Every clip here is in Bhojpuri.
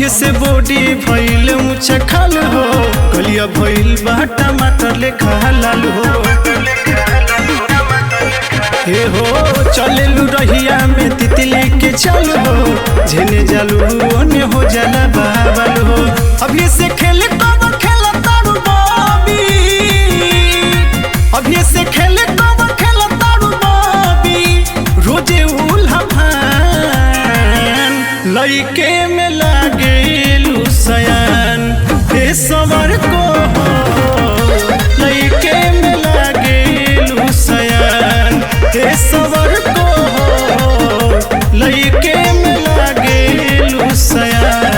से बॉडी भइल ऊंचा खाल हो, कलिया भइल बा टमाटर लेखा लाल हो। हे हो चलेलू रहिया में तितली के चल हो, झेने जालू ओने हो जाला बावल हो। अभी से खेल कब खेला तारू बॉबी, अभी से खेल कब खेला तारू बॉबी, रोजे उल्हा लइके में लागेलू सयान। हे सवर को लइके में लागेलू सयान, हे सवर को लइके में लागेलू सयान।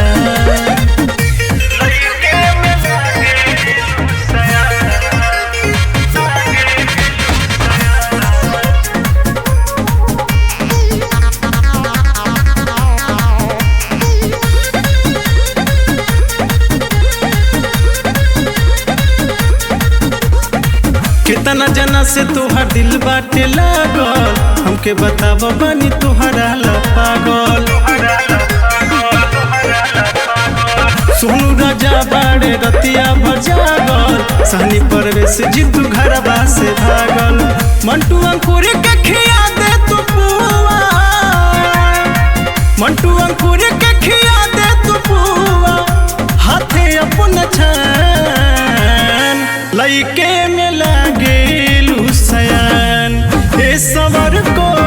कितना जना से तोहार दिल बाटे लागल, हमके बताव बनी तोहरा ला पागल। सोनू राजा बाड़े रतिया भर जागल, सहनी परवेश जितू घरबा से भागल। मंटू अंकुर के खिया दे तू पुआ, मंटू अंकुर के खिया दे तू पुआ, हाथे अपन छान लइके में लागेलू सयान। हे सवर को